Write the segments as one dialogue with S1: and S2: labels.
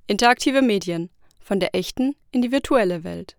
S1: Interaktive Medien – von der echten in die virtuelle Welt.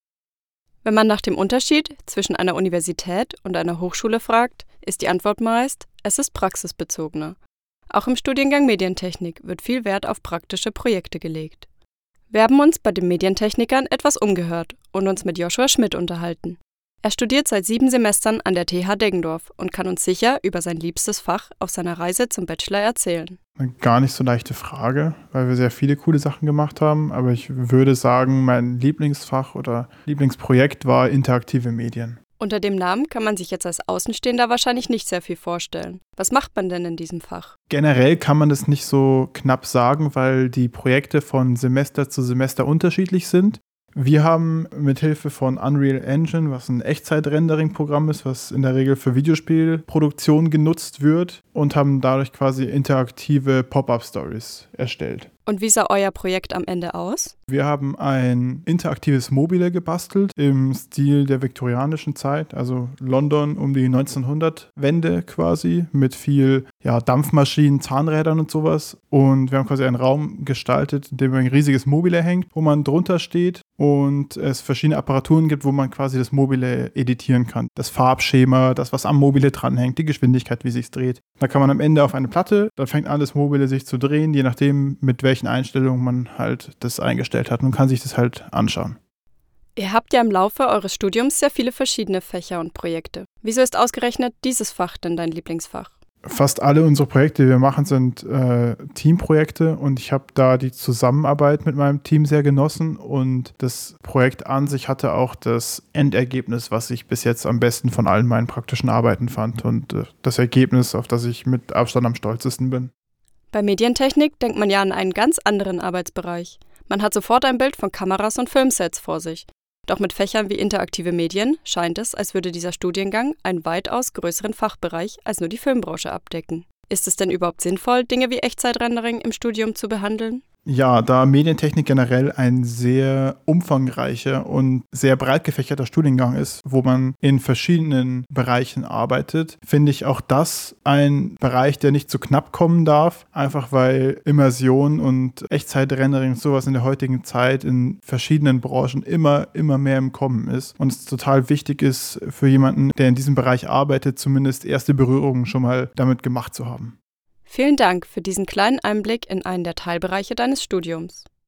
S1: Wenn man nach dem Unterschied zwischen einer Universität und einer Hochschule fragt, ist die Antwort meist, es ist praxisbezogener. Auch im Studiengang Medientechnik wird viel Wert auf praktische Projekte gelegt. Wir haben uns bei den Medientechnikern etwas umgehört und uns mit Joshua Schmidt unterhalten. Er studiert seit 7 Semestern an der TH Deggendorf und kann uns sicher über sein liebstes Fach auf seiner Reise zum Bachelor erzählen.
S2: Eine gar nicht so leichte Frage, weil wir sehr viele coole Sachen gemacht haben. Aber ich würde sagen, mein Lieblingsfach oder Lieblingsprojekt war interaktive Medien.
S1: Unter dem Namen kann man sich jetzt als Außenstehender wahrscheinlich nicht sehr viel vorstellen. Was macht man denn in diesem Fach?
S2: Generell kann man das nicht so knapp sagen, weil die Projekte von Semester zu Semester unterschiedlich sind. Wir haben mithilfe von Unreal Engine, was ein Echtzeit-Rendering-Programm ist, was in der Regel für Videospielproduktion genutzt wird, und haben dadurch quasi interaktive Pop-up-Stories erstellt.
S1: Und wie sah euer Projekt am Ende aus?
S2: Wir haben ein interaktives Mobile gebastelt im Stil der viktorianischen Zeit, also London um die 1900-Wende quasi, mit viel Dampfmaschinen, Zahnrädern und sowas. Und wir haben quasi einen Raum gestaltet, in dem ein riesiges Mobile hängt, wo man drunter steht und es verschiedene Apparaturen gibt, wo man quasi das Mobile editieren kann. Das Farbschema, das, was am Mobile dranhängt, die Geschwindigkeit, wie sich's dreht. Da kann man am Ende auf eine Platte, dann fängt an, das Mobile sich zu drehen, je nachdem, mit welchen Einstellungen man halt das eingestellt hat, und kann sich das halt anschauen.
S1: Ihr habt ja im Laufe eures Studiums sehr viele verschiedene Fächer und Projekte. Wieso ist ausgerechnet dieses Fach denn dein Lieblingsfach?
S2: Fast alle unsere Projekte, die wir machen, sind Teamprojekte, und ich habe da die Zusammenarbeit mit meinem Team sehr genossen, und das Projekt an sich hatte auch das Endergebnis, was ich bis jetzt am besten von allen meinen praktischen Arbeiten fand, und das Ergebnis, auf das ich mit Abstand am stolzesten bin.
S1: Bei Medientechnik denkt man ja an einen ganz anderen Arbeitsbereich. Man hat sofort ein Bild von Kameras und Filmsets vor sich. Doch mit Fächern wie interaktive Medien scheint es, als würde dieser Studiengang einen weitaus größeren Fachbereich als nur die Filmbranche abdecken. Ist es denn überhaupt sinnvoll, Dinge wie Echtzeitrendering im Studium zu behandeln?
S2: Ja, da Medientechnik generell ein sehr umfangreicher und sehr breit gefächerter Studiengang ist, wo man in verschiedenen Bereichen arbeitet, finde ich auch das ein Bereich, der nicht zu knapp kommen darf, einfach weil Immersion und Echtzeitrendering und sowas in der heutigen Zeit in verschiedenen Branchen immer mehr im Kommen ist, und es total wichtig ist für jemanden, der in diesem Bereich arbeitet, zumindest erste Berührungen schon mal damit gemacht zu haben.
S1: Vielen Dank für diesen kleinen Einblick in einen der Teilbereiche deines Studiums.